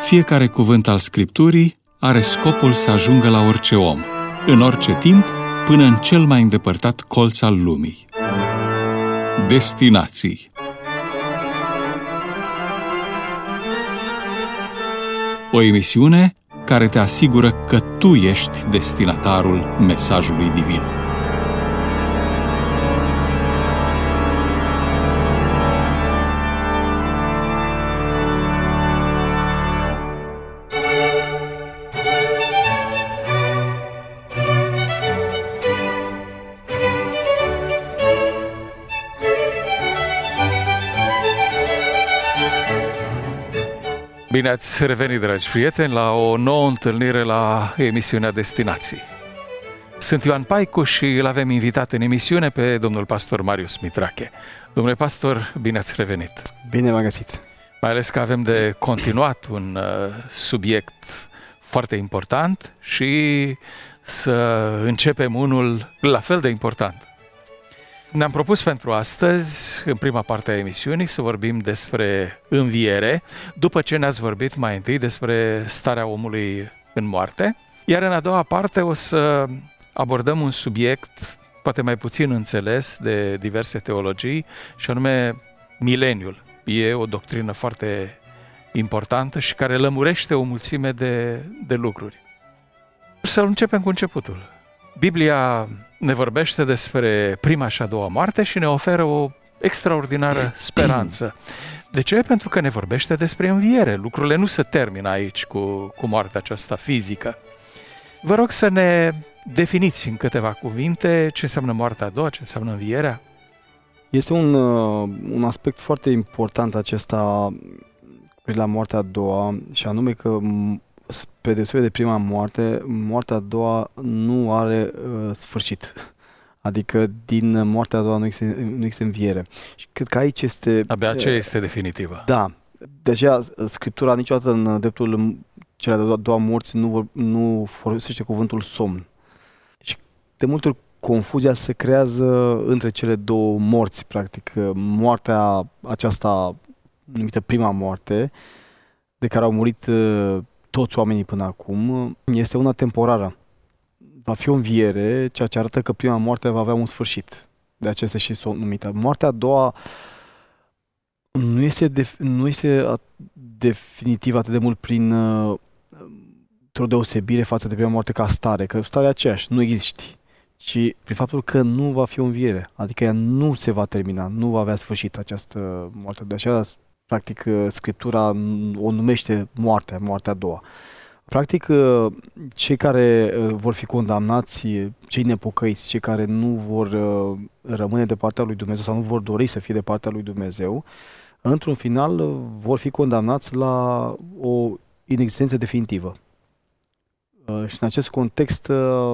Fiecare cuvânt al Scripturii are scopul să ajungă la orice om, în orice timp, până în cel mai îndepărtat colț al lumii. Destinații. O emisiune care te asigură că tu ești destinatarul mesajului divin. Bine ați revenit, dragi prieteni, la o nouă întâlnire la emisiunea Destinații. Sunt Ioan Paicu și îl avem invitat în emisiune pe domnul pastor Marius Mitrache. Domnule pastor, bine ați revenit! Bine v-am găsit! Mai ales că avem de continuat un subiect foarte important și să începem unul la fel de important. Ne-am propus pentru astăzi, în prima parte a emisiunii, să vorbim despre înviere, după ce ne-ați vorbit mai întâi despre starea omului în moarte, iar în a doua parte o să abordăm un subiect poate mai puțin înțeles de diverse teologii, și anume mileniul. E o doctrină foarte importantă și care lămurește o mulțime de lucruri. Să începem cu începutul. Biblia ne vorbește despre prima și a doua moarte și ne oferă o extraordinară speranță. De ce? Pentru că ne vorbește despre înviere. Lucrurile nu se termină aici cu moartea aceasta fizică. Vă rog să ne definiți în câteva cuvinte ce înseamnă moartea a doua, ce înseamnă învierea. Este un aspect foarte important acesta la moartea a doua, și anume că spre deosebire de prima moarte, moartea a doua nu are sfârșit. Adică din moartea a doua nu există înviere. Și cred că aici este... Abia aceea este definitivă. Da. De aceea Scriptura niciodată în dreptul celor de-a doua morți nu folosește cuvântul somn. Și de multe ori confuzia se creează între cele două morți, practic. Moartea aceasta numită prima moarte, de care au murit toți oamenii până acum, este una temporară. Va fi o înviere, ceea ce arată că prima moarte va avea un sfârșit. De aceea este și numită. Moartea a doua nu este definitiv atât de mult prin o deosebire față de prima moarte ca stare, că starea aceeași, nu existi, ci prin faptul că nu va fi o înviere. Adică ea nu se va termina, nu va avea sfârșit această moarte. De aceea, practic, Scriptura o numește moartea a doua. Practic, cei care vor fi condamnați, cei nepocăiți, cei care nu vor rămâne de partea lui Dumnezeu sau nu vor dori să fie de partea lui Dumnezeu, într-un final vor fi condamnați la o inexistență definitivă. Și în acest context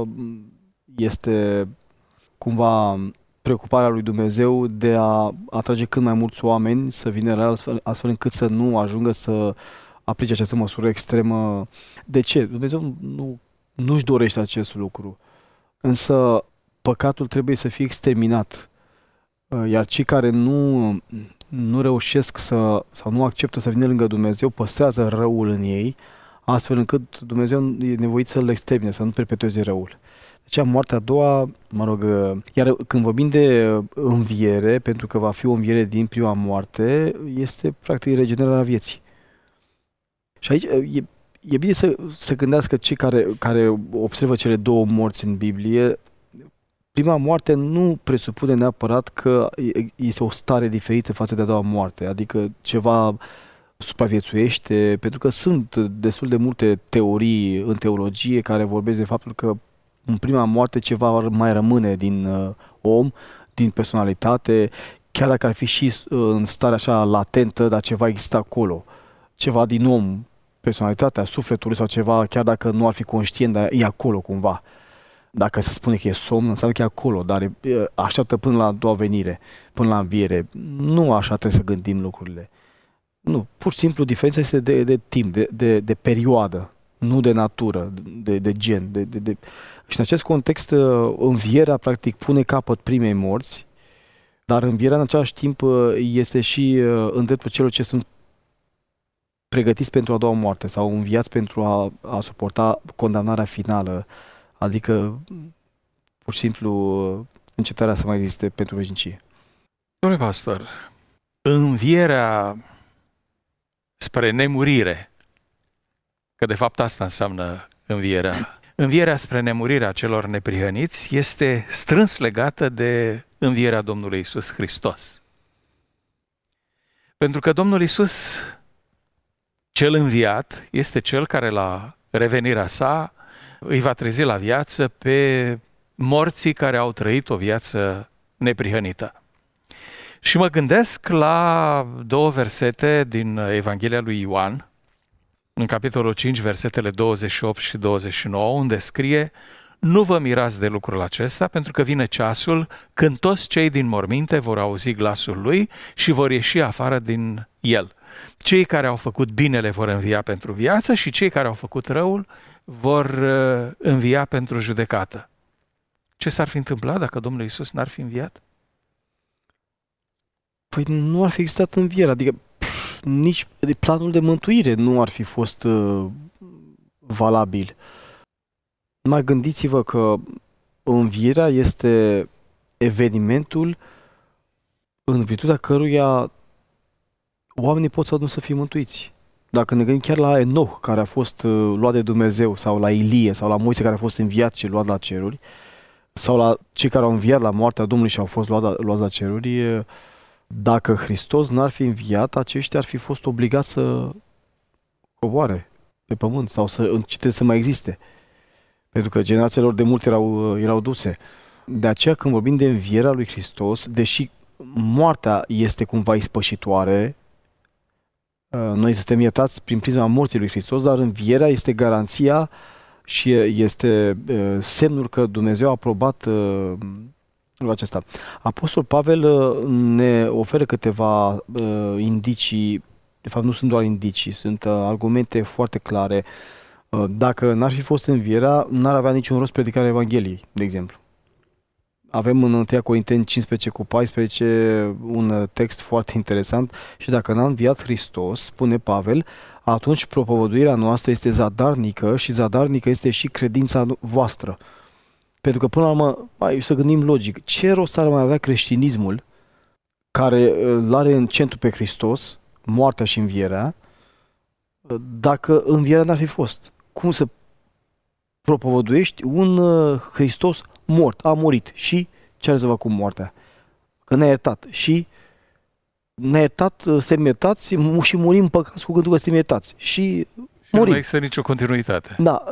este cumva preocuparea lui Dumnezeu de a atrage cât mai mulți oameni să vină la el, astfel încât să nu ajungă să aplice această măsură extremă. De ce? Dumnezeu nu-și dorește acest lucru, însă păcatul trebuie să fie exterminat, iar cei care nu reușesc sau nu acceptă să vină lângă Dumnezeu păstrează răul în ei, astfel încât Dumnezeu e nevoit să-l extermine, să nu perpetueze răul. Deci moartea a doua, iar când vorbim de înviere, pentru că va fi o înviere din prima moarte, este practic regenerarea vieții. Și aici e bine să gândească cei care observă cele două morți în Biblie. Prima moarte nu presupune neapărat că este o stare diferită față de a doua moarte, adică ceva supraviețuiește, pentru că sunt destul de multe teorii în teologie care vorbesc de faptul că în prima moarte ceva mai rămâne din om, din personalitate, chiar dacă ar fi și în stare așa latentă, dar ceva există acolo. Ceva din om, personalitatea, sufletul sau ceva, chiar dacă nu ar fi conștient, dar e acolo cumva. Dacă se spune că e somn, înseamnă că e acolo, dar așteaptă până la a doua venire, până la înviere. Nu așa trebuie să gândim lucrurile. Nu, pur și simplu diferența este de timp, de perioadă, nu de natură, de gen. Și în acest context, învierea practic pune capăt primei morți, dar învierea în același timp este și în dreptul celor ce sunt pregătiți pentru a doua moarte sau înviați pentru a suporta condamnarea finală, adică pur și simplu încetarea să mai existe pentru veșnicie. Domnule pastor, învierea spre nemurire, că de fapt asta înseamnă învierea spre nemurirea celor neprihăniți este strâns legată de învierea Domnului Iisus Hristos. Pentru că Domnul Iisus, cel înviat, este cel care la revenirea sa îi va trezi la viață pe morții care au trăit o viață neprihănită. Și mă gândesc la două versete din Evanghelia lui Ioan, în capitolul 5, versetele 28 și 29, unde scrie: nu vă mirați de lucrul acesta, pentru că vine ceasul când toți cei din morminte vor auzi glasul lui și vor ieși afară din el. Cei care au făcut binele vor învia pentru viață și cei care au făcut răul vor învia pentru judecată. Ce s-ar fi întâmplat dacă Domnul Iisus n-ar fi înviat? Păi nu ar fi existat învierea, adică nici planul de mântuire nu ar fi fost valabil. Mai gândiți-vă că învierea este evenimentul în virtutea căruia oamenii pot să nu să fie mântuiți. Dacă ne gândim chiar la Enoch, care a fost luat de Dumnezeu, sau la Ilie, sau la Moise, care a fost înviat și luat la ceruri, sau la cei care au înviat la moartea Domnului și au fost luați la ceruri, dacă Hristos n-ar fi înviat, aceștia ar fi fost obligați să coboare pe pământ sau să înceteze să mai existe. Pentru că generațiile lor de mult erau duse. De aceea când vorbim de învierea lui Hristos, deși moartea este cumva ispășitoare, noi suntem iertați prin prisma morții lui Hristos, dar învierea este garanția și este semnul că Dumnezeu a aprobat lucrul acesta. Apostol Pavel ne oferă câteva indicii, de fapt nu sunt doar indicii, sunt argumente foarte clare. Dacă n-ar fi fost învierea, n-ar avea niciun rost predicarea Evangheliei, de exemplu. Avem în 1 Corinteni 15 cu 14 un text foarte interesant: și dacă n-a înviat Hristos, spune Pavel, atunci propovăduirea noastră este zadarnică și zadarnică este și credința voastră. Pentru că până la urmă, să gândim logic, ce rost ar mai avea creștinismul care îl are în centru pe Hristos, moartea și învierea, dacă învierea n-ar fi fost? Cum să propovăduiești un Hristos mort, a murit și ce a rezolvat cu moartea? Că ne-a iertat și ne-a iertat, suntem iertați și murim păcați cu gândul că suntem iertați și murim. Nu mai există nicio continuitate. Da.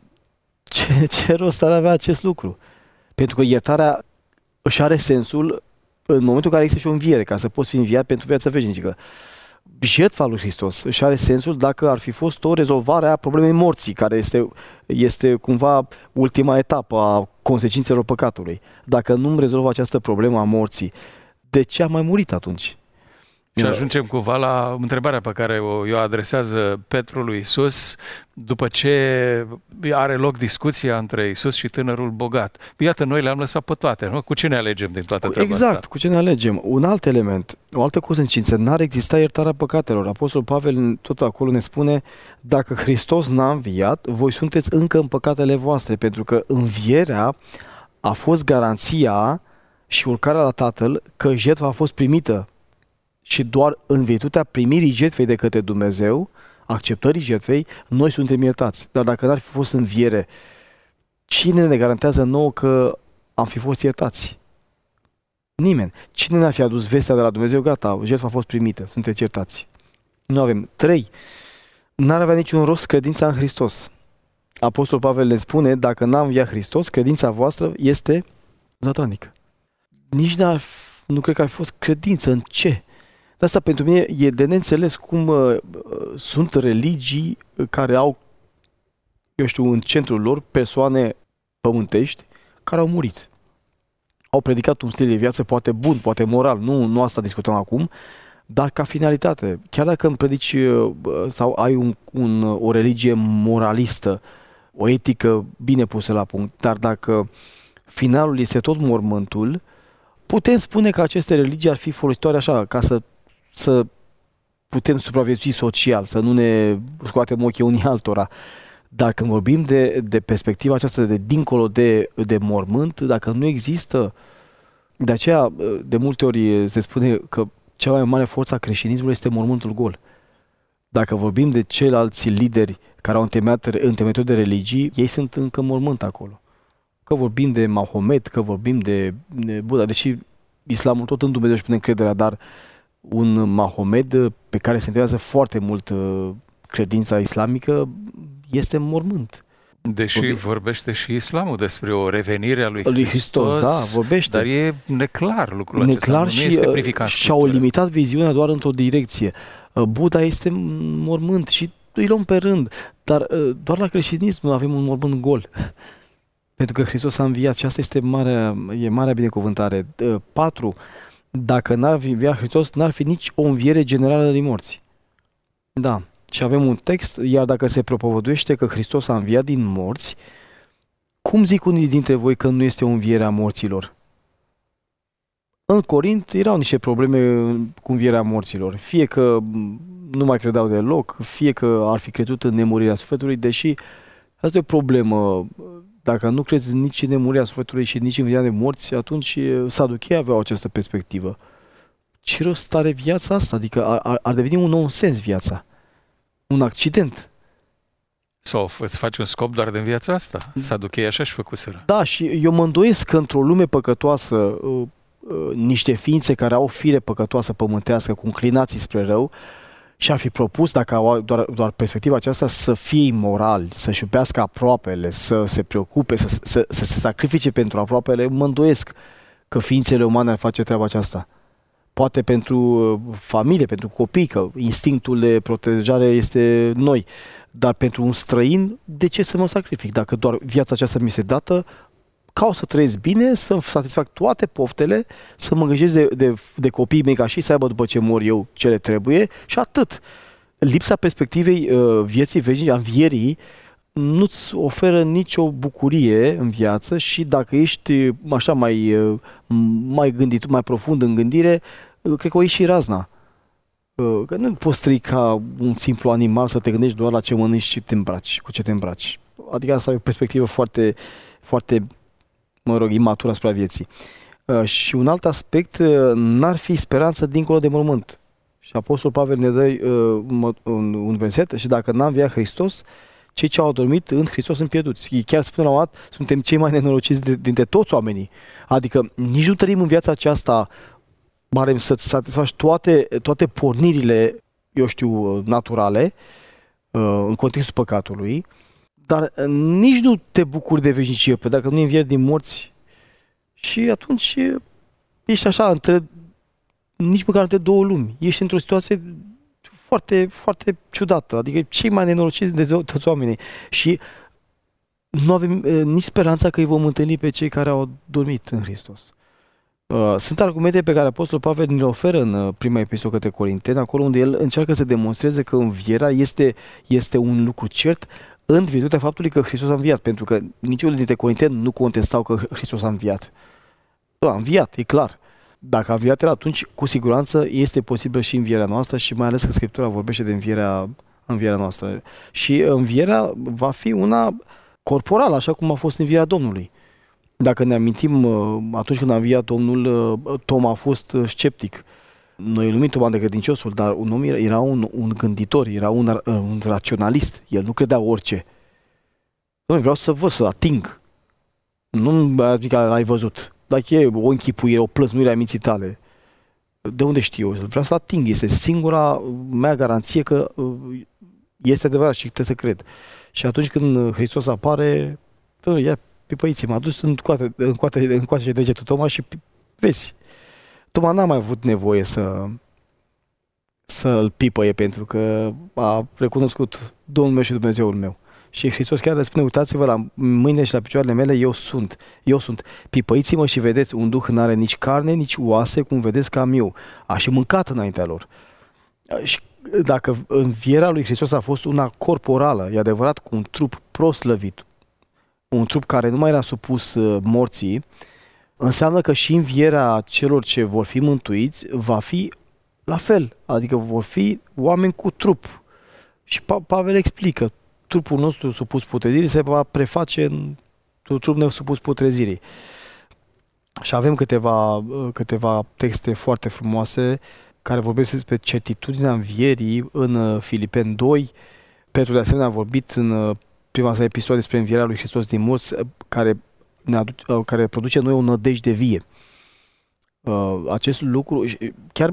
Ce rost ar avea acest lucru? Pentru că iertarea își are sensul în momentul în care există și o înviere, ca să poți fi înviat pentru viața veșnică. Jertfa lui Hristos își are sensul dacă ar fi fost o rezolvare a problemei morții, care este cumva ultima etapă a consecințelor păcatului. Dacă nu rezolvă această problemă a morții, de ce a mai murit atunci? Și ajungem cumva la întrebarea pe care o adresează Petru lui Iisus după ce are loc discuția între Iisus și tânărul bogat. Iată, noi le-am lăsat pe toate, nu? Cu ce ne alegem din toată treaba asta? Exact, cu ce ne alegem. Un alt element, o altă consecință, n-ar exista iertarea păcatelor. Apostolul Pavel tot acolo ne spune: dacă Hristos n-a înviat, voi sunteți încă în păcatele voastre, pentru că învierea a fost garanția și urcarea la Tatăl că jertfa a fost primită. Și doar în virtutea primirii jertfei de către Dumnezeu, acceptării jertfei, noi suntem iertați. Dar dacă n-ar fi fost înviere, cine ne garantează nouă că am fi fost iertați? Nimeni. Cine ne-a fi adus vestea de la Dumnezeu? Gata, jertfa a fost primită, sunteți iertați. Nu avem. 3. N-ar avea niciun rost credința în Hristos. Apostolul Pavel ne spune: dacă n-a înviat Hristos, credința voastră este zadarnică. Nici nu cred că ar fi fost credință. În ce? De asta pentru mine e de neînțeles cum sunt religii care au, eu știu, în centrul lor persoane pământești care au murit. Au predicat un stil de viață poate bun, poate moral, nu asta discutăm acum, dar ca finalitate. Chiar dacă îmi predici sau ai o religie moralistă, o etică bine pusă la punct, dar dacă finalul este tot mormântul, putem spune că aceste religii ar fi folositoare așa, ca să putem supraviețui social, să nu ne scoatem ochii unii altora. Dar când vorbim de perspectiva aceasta de dincolo de mormânt, dacă nu există, de aceea de multe ori se spune că cea mai mare forță a creștinismului este mormântul gol. Dacă vorbim de ceilalți lideri care au întemeiat de religii, ei sunt încă mormânt acolo. Că vorbim de Mahomet, că vorbim de Buddha, deși islamul tot în Dumnezeu își pune încrederea, dar un Mahomet pe care se întâmplă foarte mult credința islamică este mormânt. Deși vorbește și islamul despre o revenire a lui Hristos, da, vorbește. Dar e neclar lucrul acesta, nu este privicat. Și-au limitat viziunea doar într-o direcție. Buddha este mormânt și îi luăm pe rând, dar doar la creștinism avem un mormânt gol. Pentru că Hristos a înviat și asta este marea binecuvântare. 4. Dacă n-ar fi înviat Hristos, n-ar fi nici o înviere generală din morți. Da. Și avem un text, iar dacă se propovăduiește că Hristos a înviat din morți, cum zic unii dintre voi că nu este o înviere a morților? În Corint erau niște probleme cu învierea morților. Fie că nu mai credeau deloc, fie că ar fi crezut în nemurirea sufletului, deși asta e o problemă. Dacă nu crezi nici în nemurirea sufletului și nici în învierea de morți, atunci saducheii aveau această perspectivă. Ce rost are viața asta? Adică ar deveni un nonsens viața. Un accident. Sau îți faci un scop doar din viața asta? Saducheii așa-și făcuseră. Da, și eu mă îndoiesc că într-o lume păcătoasă, niște ființe care au fire păcătoasă pământească, cu înclinații spre rău, și-ar fi propus, dacă au doar perspectiva aceasta, să fie imorali, să-și iubească aproapele, să se preocupe, să se sacrifice pentru aproapele, mă îndoiesc că ființele umane ar face treaba aceasta. Poate pentru familie, pentru copii, că instinctul de protejare este noi, dar pentru un străin, de ce să mă sacrific? Dacă doar viața aceasta mi se dată, caut să trăiesc bine, să-mi satisfac toate poftele, să mă îngrijesc de copiii mei ca și să aibă după ce mor eu ce le trebuie și atât. Lipsa perspectivei vieții veșnice, a învierii, nu-ți oferă nicio bucurie în viață și dacă ești așa mai gândit, mai profund în gândire, cred că o ieși și razna. Că nu poți trăi ca un simplu animal să te gândești doar la ce mănânci și te îmbraci, cu ce te îmbraci. Adică asta e o perspectivă foarte, foarte, imatură asupra vieții. Și un alt aspect, n-ar fi speranță dincolo de mormânt. Și Apostol Pavel ne dă un verset, și dacă n-a înviat Hristos, cei ce au adormit în Hristos sunt pierduți. Ei chiar spun la un dat, suntem cei mai nenorociți dintre toți oamenii. Adică nici nu trăim în viața aceasta barem să-ți satisfaci toate pornirile, eu știu, naturale, în contextul păcatului, dar nici nu te bucuri de veșnicie, pentru că dacă nu învieri din morți, și atunci ești așa, nici măcar între două lumi. Ești într-o situație foarte, foarte ciudată, adică cei mai nenorociți de toți oamenii. Și nu avem nici speranța că îi vom întâlni pe cei care au dormit în Hristos. Sunt argumente pe care Apostolul Pavel ne le oferă în prima epistolă către Corinteni, acolo unde el încearcă să demonstreze că învierea este un lucru cert în virtutea faptului că Hristos a înviat, pentru că niciunul dintre corinteni nu contestau că Hristos a înviat. A înviat, e clar. Dacă a înviat el, atunci cu siguranță este posibil și învierea noastră și mai ales că Scriptura vorbește de învierea noastră. Și învierea va fi una corporală, așa cum a fost învierea Domnului. Dacă ne amintim, atunci când a înviat Domnul, Toma a fost sceptic. Noi îl numim Toma de credinciosul, dar un om era un gânditor, era un raționalist. El nu credea orice. Dom'le, vreau să văd, să ating. Nu zic că l-ai văzut. Dacă e o închipuire, o plăsnuire a minții tale, de unde știu eu? Vreau să ating. Este singura mea garanție că este adevărat și trebuie să cred. Și atunci când Hristos apare, ia pipăiți, m-a dus încoace degetul Toma și vezi. Toma n-a mai avut nevoie să-l pipăie pentru că a recunoscut Domnul meu și Dumnezeul meu. Și Hristos chiar le spune, uitați-vă la mâinile și la picioarele mele, eu sunt. Pipăiți-mă și vedeți, un duh n-are nici carne, nici oase, cum vedeți că am eu. A și mâncat înaintea lor. Și dacă învierea lui Hristos a fost una corporală, e adevărat, cu un trup proslăvit, un trup care nu mai era supus morții, înseamnă că și învierea celor ce vor fi mântuiți va fi la fel, adică vor fi oameni cu trup. Și Pavel explică, trupul nostru supus putrezirii se va preface în trup nesupus putrezirii. Și avem câteva texte foarte frumoase care vorbesc despre certitudinea învierii în Filipeni 2. Petru de asemenea a vorbit în prima sa episodie despre învierea lui Hristos din morți, care produce în noi o nădejde vie. Acest lucru, chiar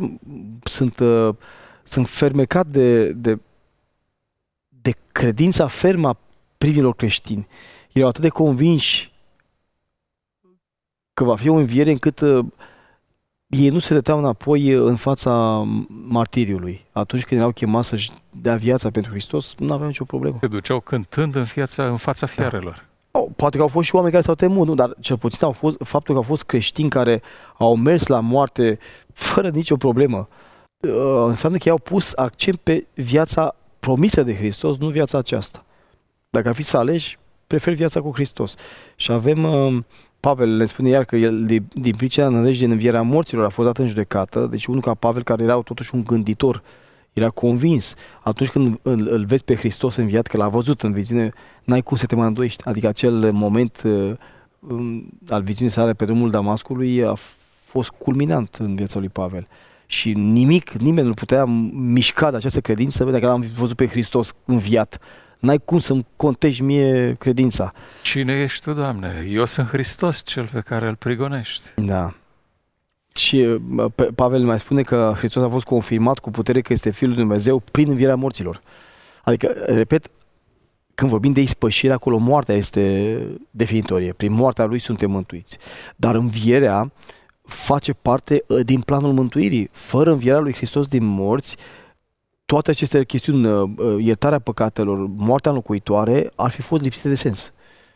sunt fermecat de credința fermă a primilor creștini. Erau atât de convinși că va fi o înviere încât ei nu se dăteau înapoi în fața martiriului. Atunci când erau chemați să-și dea viața pentru Hristos, nu aveau nicio problemă. Se duceau cântând în fața fiarelor. Poate că au fost și oameni care s-au temut, nu? Dar cel puțin faptul că au fost creștini care au mers la moarte fără nicio problemă, înseamnă că ei au pus accent pe viața promisă de Hristos, nu viața aceasta. Dacă ar fi să alegi, prefer viața cu Hristos. Și avem, Pavel le spune iar că el, din pricina nădejdii în învierea morților, a fost dat în judecată, deci unul ca Pavel, care era totuși un gânditor, era convins. Atunci când îl vezi pe Hristos înviat, că l-a văzut în viziune, n-ai cum să te mai îndoiești. Adică acel moment al viziunii sale pe drumul Damascului a fost culminant în viața lui Pavel. Și nimeni nu putea mișca de această credință, dacă l-am văzut pe Hristos înviat. N-ai cum să-mi contești mie credința. Cine ești tu, Doamne? Eu sunt Hristos, cel pe care îl prigonești. Da. Și Pavel mai spune că Hristos a fost confirmat cu putere că este Fiul lui Dumnezeu prin învierea morților. Adică, repet, când vorbim de ispășire, acolo moartea este definitorie. Prin moartea lui suntem mântuiți. Dar învierea face parte din planul mântuirii. Fără învierea lui Hristos din morți, toate aceste chestiuni, iertarea păcatelor, moartea înlocuitoare, ar fi fost lipsite de sens.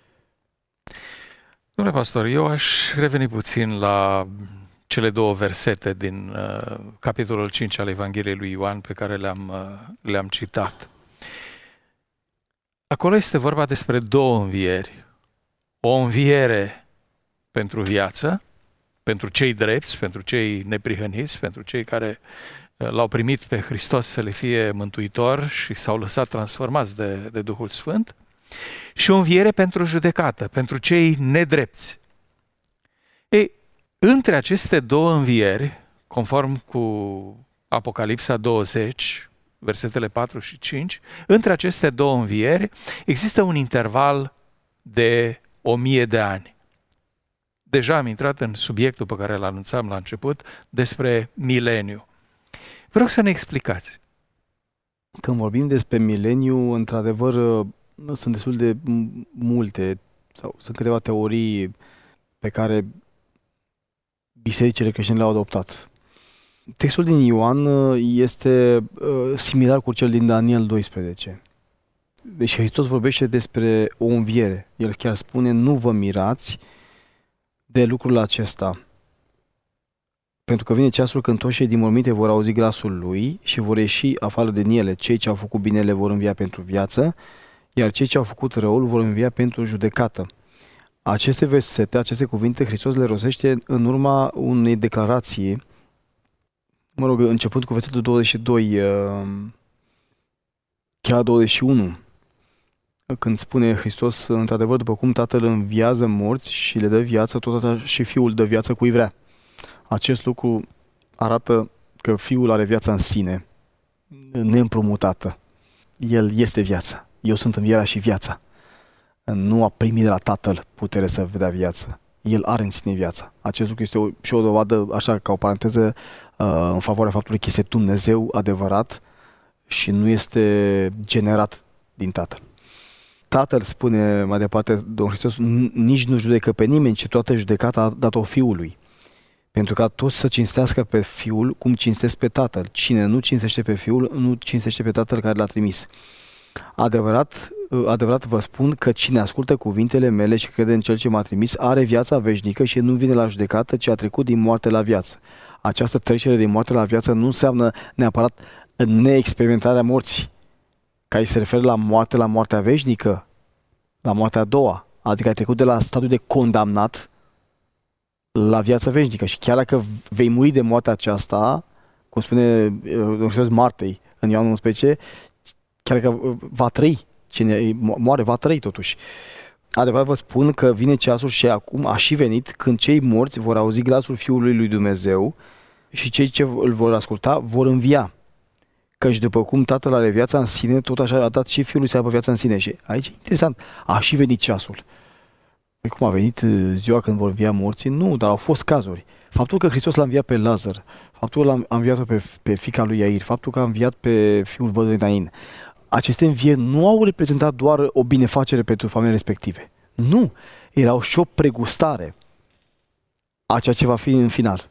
Domnule pastor, eu aș reveni puțin la cele două versete din capitolul 5 al Evangheliei lui Ioan pe care le-am citat. Acolo este vorba despre două învieri. O înviere pentru viață, pentru cei drepți, pentru cei neprihăniți, pentru cei care l-au primit pe Hristos să le fie mântuitor și s-au lăsat transformați de Duhul Sfânt, și o înviere pentru judecată, pentru cei nedrepți. Între aceste două învieri, conform cu Apocalipsa 20, versetele 4 și 5, între aceste două învieri există un interval de 1000 de ani. Deja am intrat în subiectul pe care îl anunțam la început, despre mileniu. Vreau să ne explicați. Când vorbim despre mileniu, într-adevăr, sunt destul de multe, sau sunt câteva teorii pe care bisericile creștine le-au adoptat. Textul din Ioan este similar cu cel din Daniel 12. Deci Hristos vorbește despre o înviere. El chiar spune, nu vă mirați de lucrul acesta. Pentru că vine ceasul când toți cei din morminte vor auzi glasul lui și vor ieși afară din ele. Cei ce au făcut binele vor învia pentru viață, iar cei ce au făcut răul vor învia pentru judecată. Aceste versete, aceste cuvinte, Hristos le rostește în urma unei declarații, începând cu versetul 22, chiar 21, când spune Hristos, într-adevăr, după cum Tatăl înviază morți și le dă viață, tot așa și Fiul dă viață cui vrea. Acest lucru arată că Fiul are viața în sine, neîmprumutată. El este viața. Eu sunt învierea și viața. Nu a primit de la Tatăl putere să vedea viață. El are în sine viața. Acest lucru este și o dovadă, așa ca o paranteză, în favoarea faptului că este Dumnezeu adevărat și nu este generat din Tatăl. Tatăl, spune mai departe Domnul Hristos, nici nu judecă pe nimeni, ci toată judecata a dat-o Fiului. Pentru ca toți să cinstească pe Fiul cum cinstesc pe Tatăl. Cine nu cinstește pe Fiul, nu cinstește pe Tatăl care l-a trimis. Adevărat vă spun că cine ascultă cuvintele mele și crede în Cel ce m-a trimis are viața veșnică și nu vine la judecată, ci a trecut din moarte la viață. Această trecere din moarte la viață nu înseamnă neapărat neexperimentarea morții, care se referă la moartea veșnică, la moartea a doua, adică ai trecut de la stadiul de condamnat la viața veșnică. Și chiar dacă vei muri de moartea aceasta, cum spune Domnul Hristos Martei în Ioan 11, chiar că va trăi. Cine moare va trăi totuși. Adevărat vă spun că vine ceasul și acum a și venit când cei morți vor auzi glasul Fiului lui Dumnezeu și cei ce îl vor asculta vor învia. Căci după cum Tatăl are viața în sine, tot așa a dat și Fiului să aibă viața în sine. Și aici e interesant, a și venit ceasul. Păi cum a venit ziua când vor învia morții? Nu, dar au fost cazuri. Faptul că Hristos l-a înviat pe Lazar, faptul că a înviat pe fiica lui Iair, faptul că a înviat pe fiul văduvei Nain, aceste învieri nu au reprezentat doar o binefacere pentru familiile respective. Nu, erau și o pregustare a ceea ce va fi în final.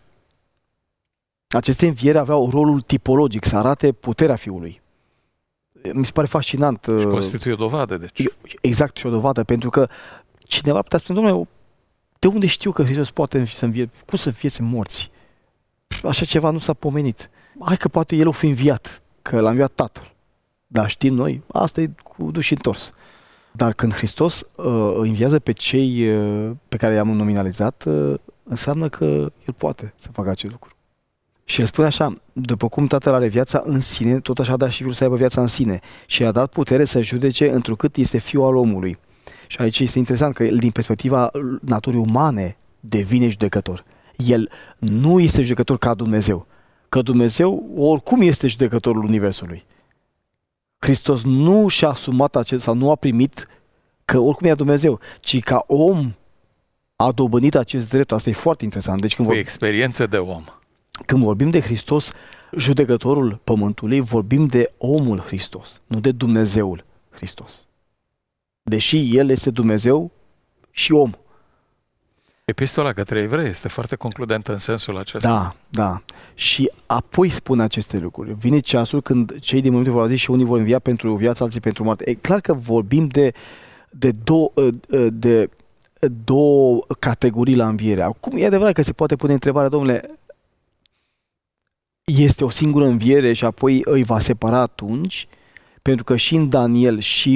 Aceste învieri aveau rolul tipologic, să arate puterea Fiului. Mi se pare fascinant. Și constituie o dovadă, deci. Exact, și o dovadă, pentru că cineva putea spune, domnule, de unde știu că Hristos poate să învie? Cum să învieze morți? Așa ceva nu s-a pomenit. Hai că poate El o fi înviat, că l-a înviat Tatăl. Dar știm noi, asta e cu duș și întors. Dar când Hristos înviază pe cei pe care i-am nominalizat, înseamnă că El poate să facă acest lucru. Și El spune așa, după cum Tatăl are viața în sine, tot așa a dat și Fiul să aibă viața în sine. Și i-a dat putere să judece întrucât este Fiul al omului. Și aici este interesant că El, din perspectiva naturii umane, devine judecător. El nu este judecător ca Dumnezeu. Că Dumnezeu oricum este judecătorul Universului. Hristos nu și-a asumat acest, sau nu a primit că oricum e Dumnezeu, ci ca om a dobândit acest drept. Asta e foarte interesant. Deci cu experiență de om. Când vorbim de Hristos, judecătorul pământului, vorbim de omul Hristos, nu de Dumnezeul Hristos. Deși El este Dumnezeu și om. Epistola către evrei este foarte concludentă în sensul acesta. Da, da. Și apoi spune aceste lucruri. Vine ceasul când cei din morminte vor auzi și unii vor învia pentru viață, alții pentru moarte. E clar că vorbim de două categorii la înviere. Acum e adevărat că se poate pune întrebarea, domnule, este o singură înviere și apoi îi va separa atunci? Pentru că și în Daniel și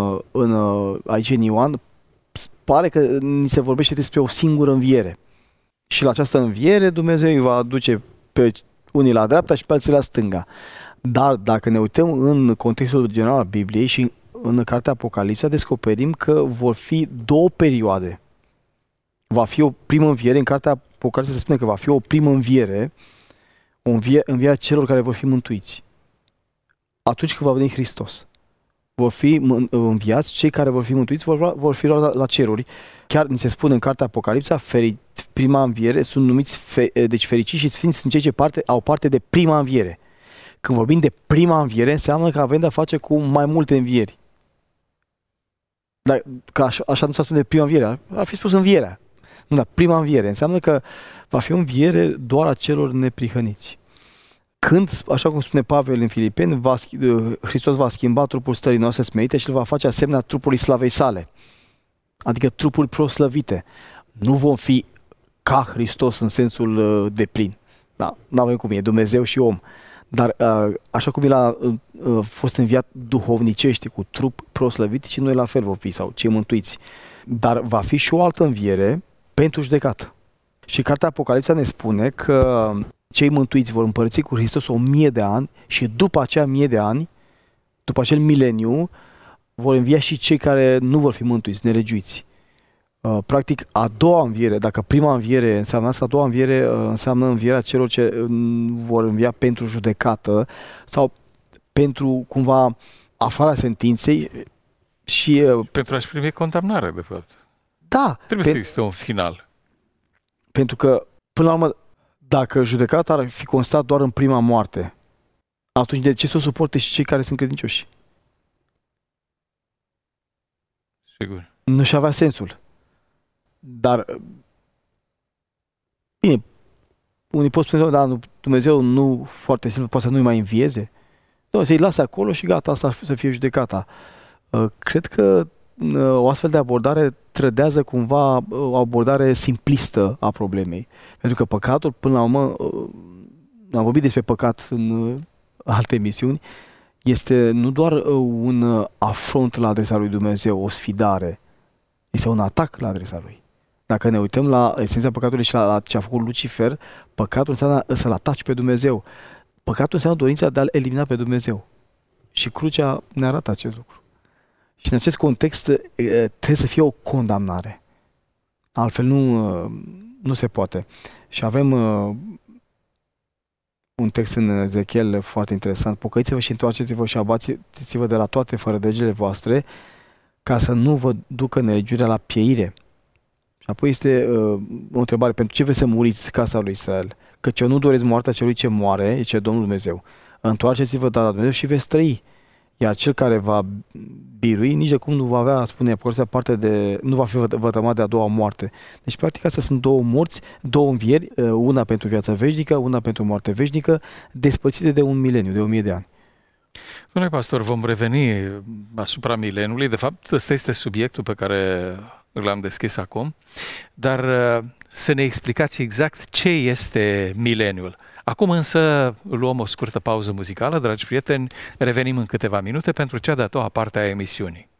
aici în Ioan pare că ni se vorbește despre o singură înviere. Și la această înviere Dumnezeu îi va aduce pe unii la dreapta și pe alții la stânga. Dar dacă ne uităm în contextul general al Bibliei și în cartea Apocalipsa, descoperim că vor fi două perioade. Va fi o primă înviere, în cartea Apocalipsa se spune că va fi o primă înviere, învierea celor care vor fi mântuiți. Atunci când va veni Hristos, vor fi înviați, cei care vor fi mântuiți vor fi luați la ceruri. Chiar ni se spune în cartea Apocalipsa, prima înviere, sunt numiți, deci fericiți și sfinți sunt cei ce au parte de prima înviere. Când vorbim de prima înviere, înseamnă că avem de-a face cu mai multe învieri. Dar că așa nu s-a spune de prima înviere, ar fi spus învierea. Nu, dar prima înviere înseamnă că va fi o înviere doar a celor neprihăniți. Când, așa cum spune Pavel în Filipeni, Hristos va schimba trupul stării noastre smerite și îl va face asemenea trupului slavei sale. Adică trupuri proslăvite. Nu vom fi ca Hristos în sensul deplin. Da, nu avem cum, e Dumnezeu și om. Dar așa cum El a fost înviat duhovnicește cu trup proslăvit, și noi la fel vom fi, sau cei mântuiți. Dar va fi și o altă înviere pentru judecată. Și cartea Apocalipsa ne spune că cei mântuiți vor împărți cu Hristos 1000 de ani și după aceea 1000 de ani, după acel mileniu, vor învia și cei care nu vor fi mântuiți, nelegiuiți. Practic, a doua înviere, dacă prima înviere înseamnă asta, a doua înviere înseamnă învierea celor ce vor învia pentru judecată sau pentru, cumva, aflarea sentinței și... pentru a-și primi condamnare, de fapt. Da. Trebuie să existe un final. Pentru că, până la urmă, dacă judecata ar fi constat doar în prima moarte, atunci de ce să o suporte și cei care sunt credincioși? Sigur. Nu și avea sensul. Dar, bine, unii pot spune, da, Dumnezeu nu, foarte simplu, poate să nu-i mai învieze. Nu, să-i lase acolo și gata, asta să fie judecata. Cred că o astfel de abordare trădează cumva o abordare simplistă a problemei. Pentru că păcatul, până la urmă, am vorbit despre păcat în alte emisiuni, este nu doar un afront la adresa lui Dumnezeu, o sfidare, este un atac la adresa lui. Dacă ne uităm la esența păcatului și la ce a făcut Lucifer, păcatul înseamnă să-L ataci pe Dumnezeu. Păcatul înseamnă dorința de a-L elimina pe Dumnezeu. Și crucea ne arată acest lucru. Și în acest context trebuie să fie o condamnare. Altfel nu se poate. Și avem un text în Ezechiel foarte interesant. Pocăiți-vă și întoarceți-vă și abați-vă de la toate fărădegile voastre, ca să nu vă ducă nelegiuirea la pieire. Și apoi este o întrebare. Pentru ce vreți să muriți, casa lui Israel? Căci eu nu doresc moartea celui ce moare, zice Domnul Dumnezeu. Întoarceți-vă de la Dumnezeu și veți trăi. Iar cel care va birui, nici de cum nu va avea, spune Apocalipsa, nu va fi vătămat de a doua moarte. Deci, practic, astea sunt două morți, două învieri, una pentru viața veșnică, una pentru moarte veșnică, despărțite de 1 mileniu, de 1000 de ani. Domnule pastor, vom reveni asupra mileniului. De fapt, ăsta este subiectul pe care l-am deschis acum, dar să ne explicați exact ce este mileniul. Acum însă luăm o scurtă pauză muzicală, dragi prieteni, revenim în câteva minute pentru cea de-a doua parte a emisiunii.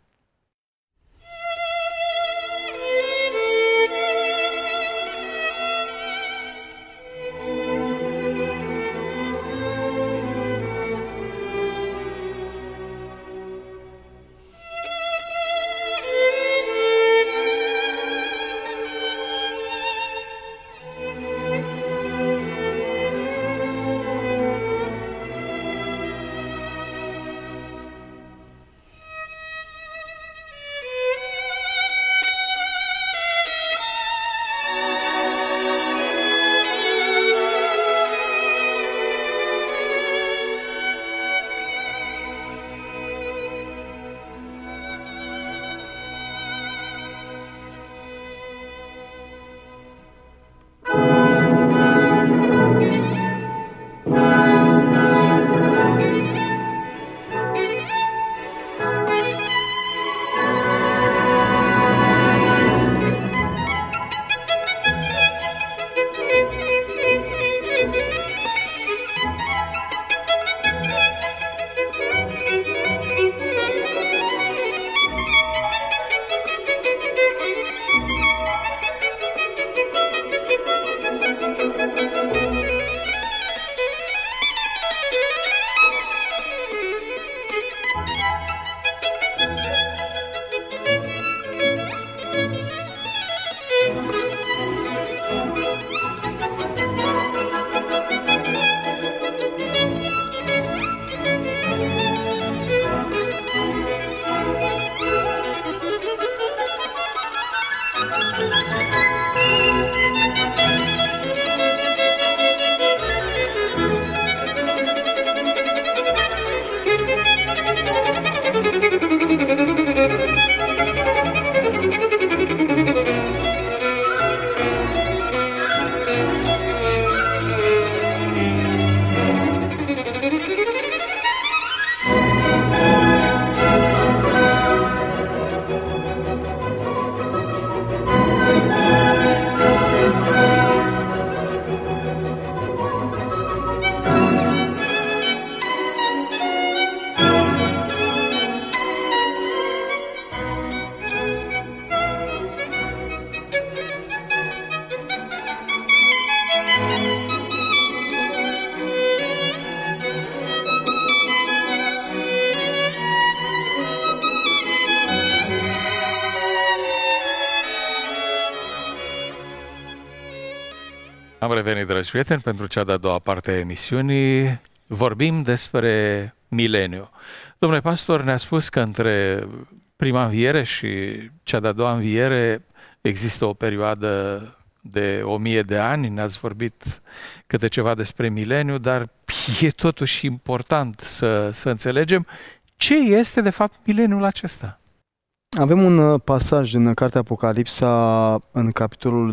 Am revenit, dragi prieteni, pentru cea de-a doua parte a emisiunii. Vorbim despre mileniu. Domnule pastor, ne-a spus că între prima înviere și cea de-a doua înviere există o perioadă de 1000 de ani. Ne-ați vorbit câte ceva despre mileniu, dar e totuși important să înțelegem ce este de fapt mileniul acesta. Avem un pasaj în cartea Apocalipsa, în capitolul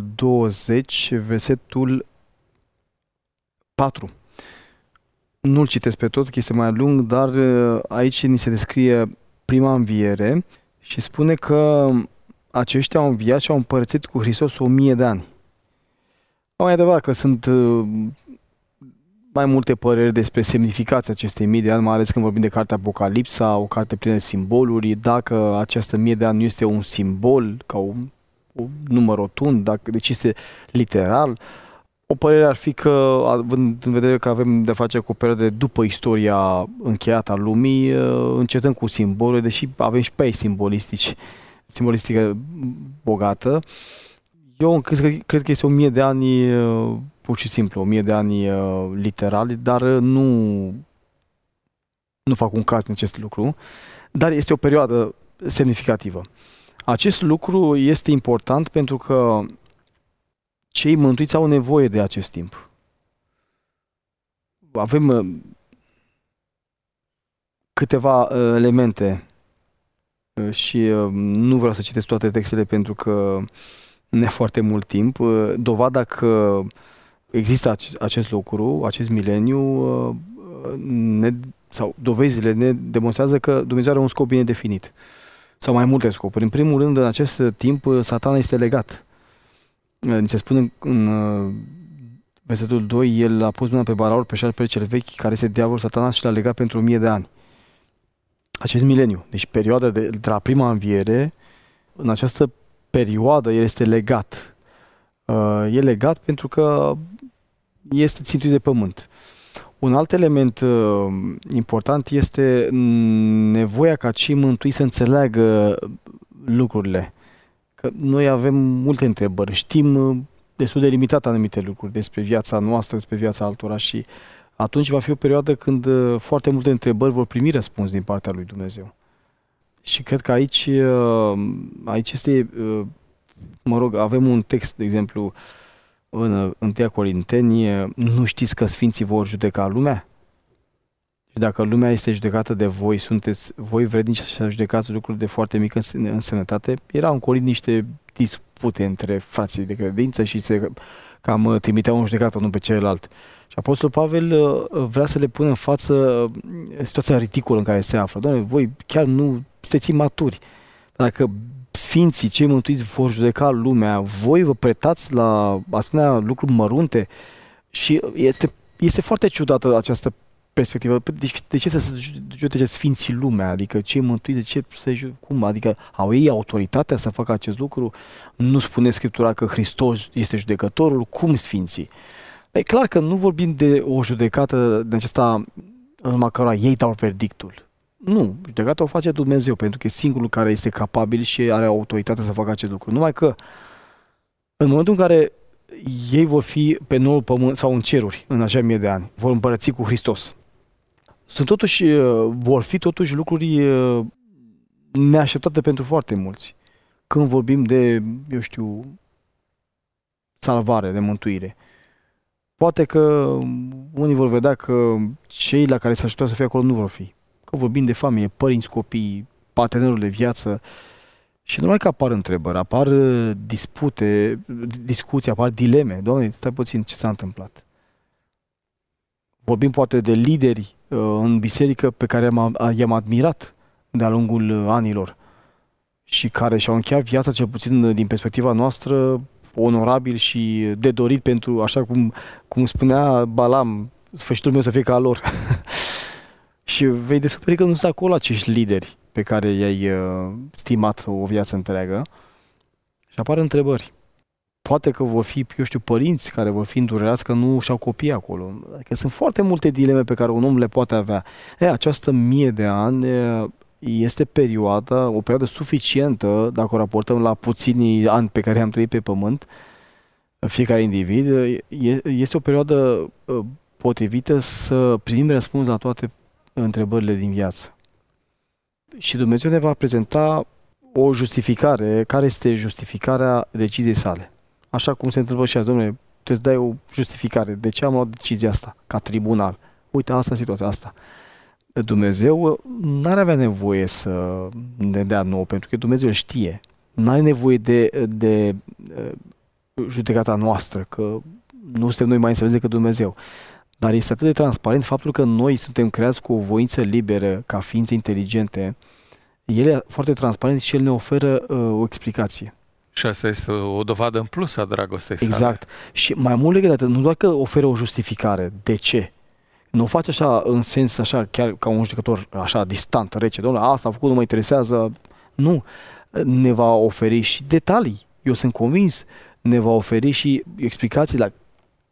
20, versetul 4. Nu-l citesc pe tot, că este mai lung, dar aici ni se descrie prima înviere și spune că aceștia au înviat și au împărțit cu Hristos 1000 de ani. Mai adevărat că sunt mai multe păreri despre semnificația acestei 1000 de ani, mai ales când vorbim de cartea Apocalipsa, o carte plină de simboluri, dacă această 1000 de ani nu este un simbol, ca un număr rotund, deci este literal. O părere ar fi că, având în vedere că avem de face cu o perioadă după istoria încheiată a lumii, încetăm cu simbole, deși avem și pe ei simbolistică bogată. Eu cred că este 1000 de ani, pur și simplu, 1000 de ani literali, dar nu fac un caz în acest lucru, dar este o perioadă semnificativă. Acest lucru este important pentru că cei mântuiți au nevoie de acest timp. Avem câteva elemente și nu vreau să citesc toate textele pentru că nu e foarte mult timp. Dovada că există acest lucru, acest mileniu, sau dovezile ne demonstrează că Dumnezeu are un scop bine definit. Sau mai multe scopuri. În primul rând, în acest timp, Satana este legat. Ni se spune în versetul 2, el a pus mâna pe Balaur, pe șarpele cel vechi, care este diavolul Satana, și l-a legat pentru 1000 de ani. Acest mileniu, deci perioada de la prima înviere, în această perioadă el este legat. E legat pentru că este țintuit de pământ. Un alt element important este nevoia ca cei mântuiți să înțeleagă lucrurile. Că noi avem multe întrebări, știm destul de limitat anumite lucruri despre viața noastră, despre viața altora și atunci va fi o perioadă când foarte multe întrebări vor primi răspuns din partea lui Dumnezeu. Și cred că aici este, avem un text, de exemplu, în 1 Corinteni, nu știți că sfinții vor judeca lumea? Și dacă lumea este judecată de voi, sunteți voi vrednici să judecați lucruri de foarte mică însemnătate? Erau în Corint niște dispute între frații de credință și se cam trimiteau un judecat unul pe celălalt. Și Apostolul Pavel vrea să le pună în față situația ridicolă în care se află. Doamne, voi chiar nu sunteți imaturi. Dacă sfinții, cei mântuiți vor judeca lumea, voi vă pretați la asemenea lucruri mărunte? Și este foarte ciudată această perspectivă. De ce să judece sfinții lumea? Adică cei mântuiți, cum? Adică au ei autoritatea să facă acest lucru? Nu spune Scriptura că Hristos este judecătorul? Cum sfinții? E clar că nu vorbim de o judecată de aceasta în urma căruia ei dau verdictul. Nu, judecata o face Dumnezeu, pentru că e singurul care este capabil și are autoritatea să facă acest lucru. Numai că în momentul în care ei vor fi pe noul pământ sau în ceruri în acea 1000 de ani, vor împărăți cu Hristos. Vor fi totuși lucruri neașteptate pentru foarte mulți. Când vorbim de, salvare, de mântuire. Poate că unii vor vedea că cei la care s-ar aștepta să fie acolo nu vor fi. Că vorbim de familie, părinți, copii, partenerul de viață. Și numai că apar întrebări, apar dispute, discuții, apar dileme. Doamne, stai puțin, ce s-a întâmplat? Vorbim poate de lideri în biserică pe care i-am admirat de-a lungul anilor și care și-au încheiat viața, cel puțin din perspectiva noastră, onorabil și de dorit pentru, așa cum spunea Balam, sfârșitul meu să fie ca a lor. Și vei descoperi că nu sunt acolo acești lideri pe care i-ai stimat o viață întreagă și apar întrebări. Poate că vor fi, părinți care vor fi îndurerați că nu și-au copii acolo. Adică sunt foarte multe dileme pe care un om le poate avea. Această 1000 de ani este o perioadă suficientă, dacă o raportăm la puținii ani pe care am trăit pe pământ, fiecare individ, este o perioadă potrivită să primim răspuns la toate întrebările din viață. Și Dumnezeu ne va prezenta o justificare, care este justificarea deciziei sale. Așa cum se întâmplă și azi, domnule, trebuie să dai o justificare. De ce am luat decizia asta ca tribunal? Uite, asta e situația asta. Dumnezeu n-ar avea nevoie să ne dea nouă, pentru că Dumnezeu îl știe. N-are nevoie de judecata noastră, că nu suntem noi mai înțeleși decât Dumnezeu. Dar este atât de transparent faptul că noi suntem creați cu o voință liberă, ca ființe inteligente. El e foarte transparent și El ne oferă o explicație. Și asta este o dovadă în plus a dragostei sale. Exact. Și mai mult decât atât, nu doar că oferă o justificare. De ce? Nu o face așa în sens așa, chiar ca un judecător așa distant, rece. Dom'le, asta a făcut, nu mă interesează. Nu. Ne va oferi și detalii. Eu sunt convins. Ne va oferi și explicații la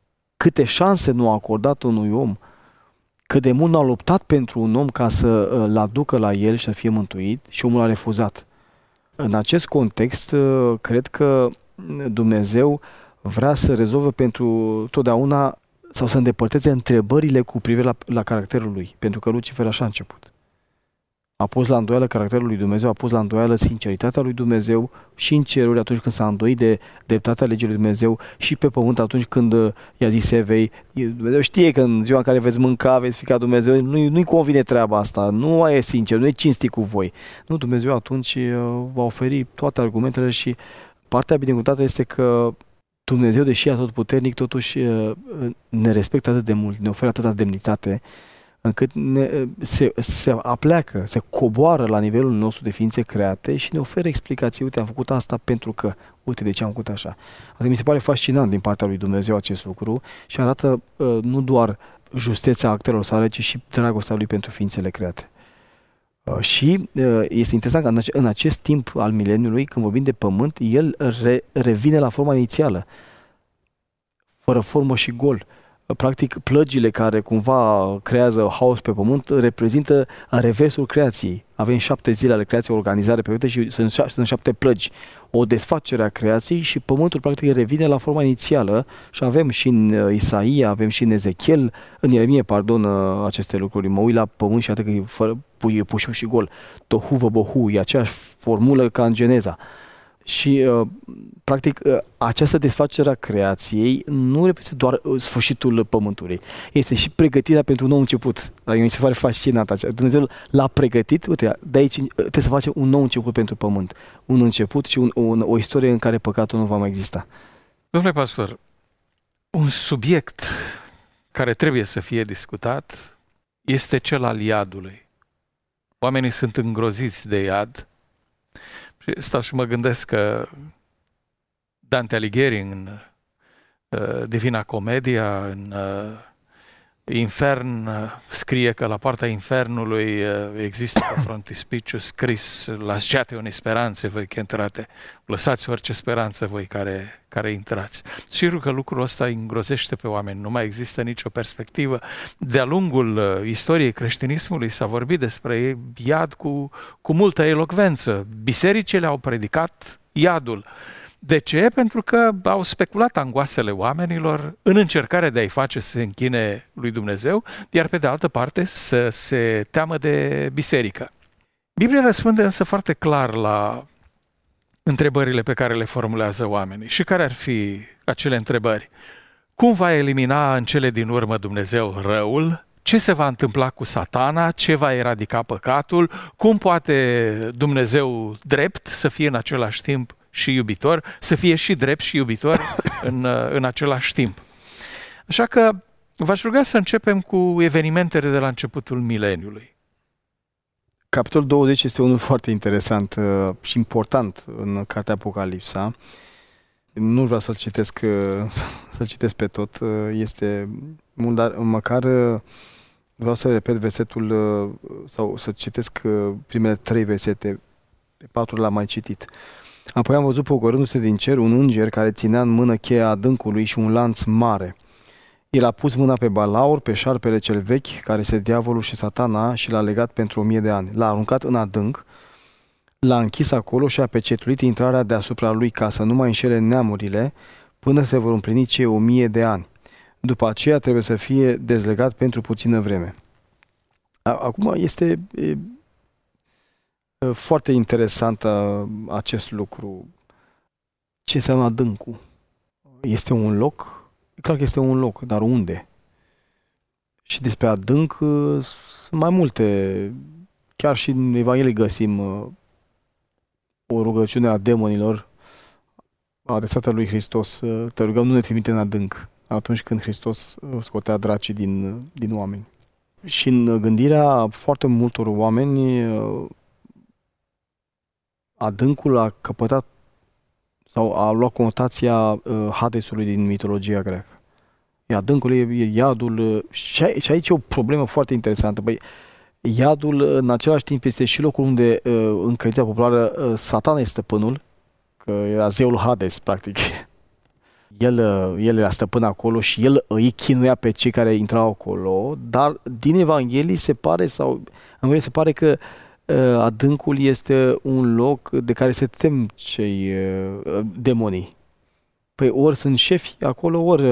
câte șanse nu a acordat unui om, cât de mult a luptat pentru un om ca să-l aducă la el și să fie mântuit și omul a refuzat. În acest context, cred că Dumnezeu vrea să rezolve pentru totdeauna sau să îndepărteze întrebările cu privire la caracterul lui, pentru că Lucifer așa a început. A pus la îndoială caracterul lui Dumnezeu, a pus la îndoială sinceritatea lui Dumnezeu și în ceruri atunci când s-a îndoit de dreptatea legii lui Dumnezeu și pe pământ atunci când i-a zis Evei, Dumnezeu știe că în ziua în care veți mânca, veți fi ca Dumnezeu, nu-i convine treaba asta, nu e sincer, nu e cinstit cu voi. Nu, Dumnezeu atunci va oferi toate argumentele și partea binecuvântată este că Dumnezeu, deși e atotputernic, totuși ne respectă atât de mult, ne oferă atâta demnitate, încât se apleacă, se coboară la nivelul nostru de ființe create și ne oferă explicații. Uite, am făcut asta pentru că, uite de ce am făcut așa. Asta mi se pare fascinant din partea lui Dumnezeu acest lucru și arată nu doar justețea actelor sale, ci și dragostea lui pentru ființele create. Și este interesant că în acest timp al mileniului, când vorbim de pământ, el revine la forma inițială, fără formă și gol. Practic, plăgile care cumva creează haos pe pământ reprezintă reversul creației. Avem 7 zile ale creației, organizare pe și sunt 7 plăgi. O desfacere a creației și pământul practic revine la forma inițială și avem și în Isaia, avem și în Ezechiel, în Ieremie, aceste lucruri. Mă uit la pământ și atât că e fără pușu și gol. Tohu vă bohu, e aceeași formulă ca în Geneza. Și, practic, această desfacere a creației nu reprezintă doar sfârșitul pământului. Este și pregătirea pentru un nou început. Adică mi se pare fascinant. Dumnezeu l-a pregătit, uite, de aici trebuie să facem un nou început pentru pământ. Un început și o istorie în care păcatul nu va mai exista. Domnule pastor, un subiect care trebuie să fie discutat este cel al iadului. Oamenii sunt îngroziți de iad. Și stau și mă gândesc că Dante Alighieri în Divina Comedia, în Infern, scrie că la poarta infernului există ca frontispiciu scris: lasciate ogni speranțe voi che entrate, lăsați orice speranță voi care intrați. Sigur că lucrul ăsta îngrozește pe oameni, nu mai există nicio perspectivă. De-a lungul istoriei creștinismului s-a vorbit despre iad cu multă elocvență. Bisericile au predicat iadul. De ce? Pentru că au speculat angoasele oamenilor în încercarea de a-i face să se închine lui Dumnezeu, iar pe de altă parte să se teamă de biserică. Biblia răspunde însă foarte clar la întrebările pe care le formulează oamenii. Și care ar fi acele întrebări? Cum va elimina în cele din urmă Dumnezeu răul? Ce se va întâmpla cu Satana? Ce va eradica păcatul? Cum poate Dumnezeu drept să fie în același timp și iubitor, să fie și drept și iubitor în același timp? Așa că v-aș ruga să începem cu evenimentele de la începutul mileniului. Capitolul 20 este unul foarte interesant și important în cartea Apocalipsa. Nu vreau să-l citesc pe tot, este mult, dar măcar vreau să repet versetul sau să citesc primele 3 versete, pe 4 l-am mai citit. Apoi am văzut pogorându-se din cer un înger care ținea în mână cheia adâncului și un lanț mare. El a pus mâna pe balaur, pe șarpele cel vechi, care este diavolul și Satana, și l-a legat pentru 1000 de ani. L-a aruncat în adânc, l-a închis acolo și a pecetuit intrarea deasupra lui ca să nu mai înșele neamurile până se vor împlini cei 1000 de ani. După aceea trebuie să fie dezlegat pentru puțină vreme. Acum este foarte interesant acest lucru. Ce înseamnă adâncul? Este un loc? E clar că este un loc, dar unde? Și despre adânc sunt mai multe. Chiar și în Evanghelie găsim o rugăciune a demonilor adresată lui Hristos. Te rugăm, nu ne trimite în adânc, atunci când Hristos scotea dracii din oameni. Și în gândirea foarte multor oameni, adâncul a căpătat sau a luat conotația Hadesului din mitologia greacă. Adâncul e iadul și aici e o problemă foarte interesantă. Băi, iadul în același timp este și locul unde în credința populară Satana este stăpânul, că era zeul Hades, practic. el era stăpân acolo și el îi chinuia pe cei care intrau acolo, dar din Evanghelii se pare că adâncul este un loc de care se tem cei demonii. Păi ori sunt șefi acolo, ori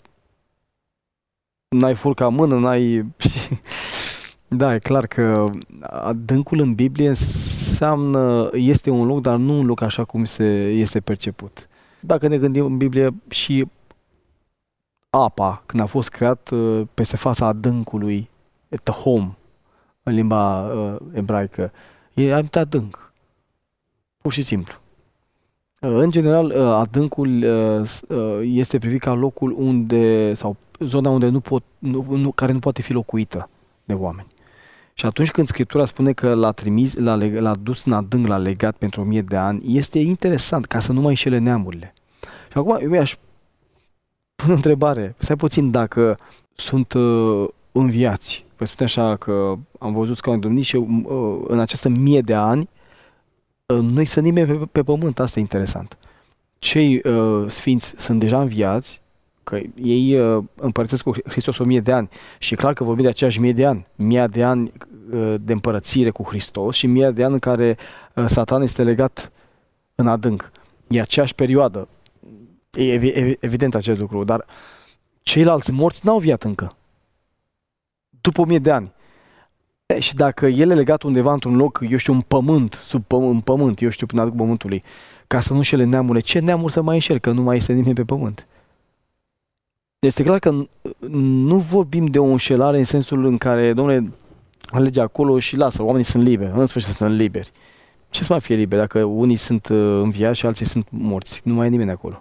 n-ai furca în mână, n-ai... Da, e clar că adâncul în Biblie este un loc, dar nu un loc așa cum este perceput. Dacă ne gândim în Biblie și apa, când a fost creat peste fața adâncului, tehom, în limba ebraică, e adânc, pur și simplu. În general, adâncul este privit ca locul unde, sau zona unde care nu poate fi locuită de oameni. Și atunci când Scriptura spune că l-a dus în adânc, l-a legat pentru 1000 de ani, este interesant, ca să nu mai înșele neamurile. Și acum eu mi-aș pune o întrebare. Stai puțin, dacă sunt înviați. Vă spune așa că am văzut scaunul Domnului și în această 1000 de ani noi să nimeni pe pământ. Asta e interesant. Cei sfinți sunt deja înviați, că ei împărățesc cu Hristos 1000 de ani. Și e clar că vorbim de aceeași 1000 de ani. 1000 de ani de împărățire cu Hristos și 1000 de ani în care Satan este legat în adânc. E aceeași perioadă. E evident acest lucru, dar ceilalți morți n-au viat încă. După 1000 de ani. Și dacă el e legat undeva într-un loc, eu știu, în pământ, eu știu, până adânc pământului, ca să nu înșele neamurile, ce neamuri să mai înșel, că nu mai este nimeni pe pământ? Este clar că nu vorbim de o înșelare în sensul în care, domnule, alege acolo și lasă, oamenii sunt liberi, în sfârșit sunt liberi. Ce să mai fie liberi dacă unii sunt înviați și alții sunt morți? Nu mai e nimeni acolo.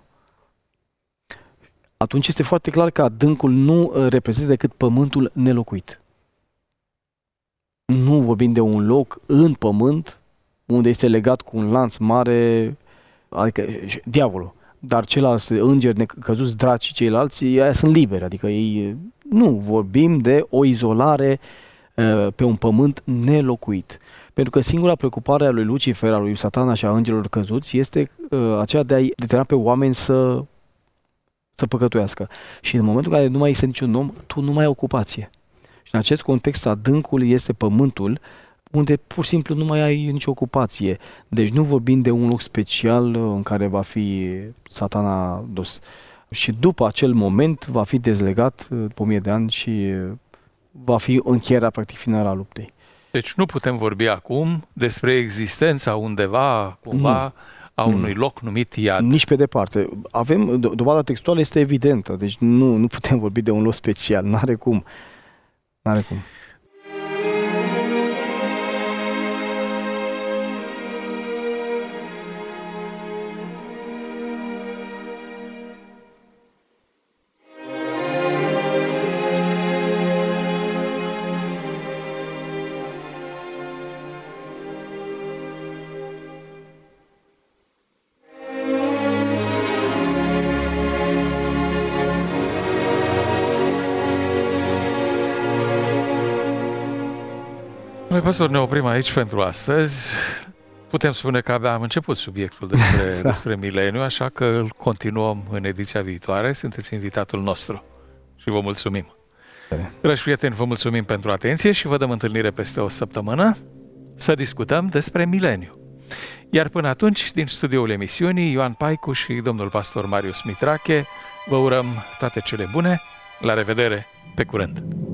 Atunci este foarte clar că adâncul nu reprezintă decât pământul nelocuit. Nu vorbim de un loc în pământ unde este legat cu un lanț mare, adică diavolul. Dar ceilalți îngeri căzuți, draci, ceilalți, ei sunt liberi, adică ei nu vorbim de o izolare pe un pământ nelocuit. Pentru că singura preocupare a lui Lucifer, a lui Satana și a îngerilor căzuți este aceea de a-i determina pe oameni să păcătuiască. Și în momentul în care nu mai este niciun om, tu nu mai ai ocupație. Și în acest context, adâncul este pământul unde pur și simplu nu mai ai nicio ocupație. Deci nu vorbim de un loc special în care va fi Satana dus. Și după acel moment va fi dezlegat după 1000 de ani și va fi încheierea practic finală a luptei. Deci nu putem vorbi acum despre existența undeva, cumva, a unui loc numit iad. Nici pe departe. Dovada textuală este evidentă, deci nu putem vorbi de un loc special, n-are cum. Noi, pastor, ne oprim aici pentru astăzi. Putem spune că abia am început subiectul despre mileniu, așa că îl continuăm în ediția viitoare. Sunteți invitatul nostru și vă mulțumim. Dragi prieteni, vă mulțumim pentru atenție și vă dăm întâlnire peste o săptămână să discutăm despre mileniu. Iar până atunci, din studioul emisiunii, Ioan Paicu și domnul pastor Marius Mitrache, vă urăm toate cele bune. La revedere, pe curând!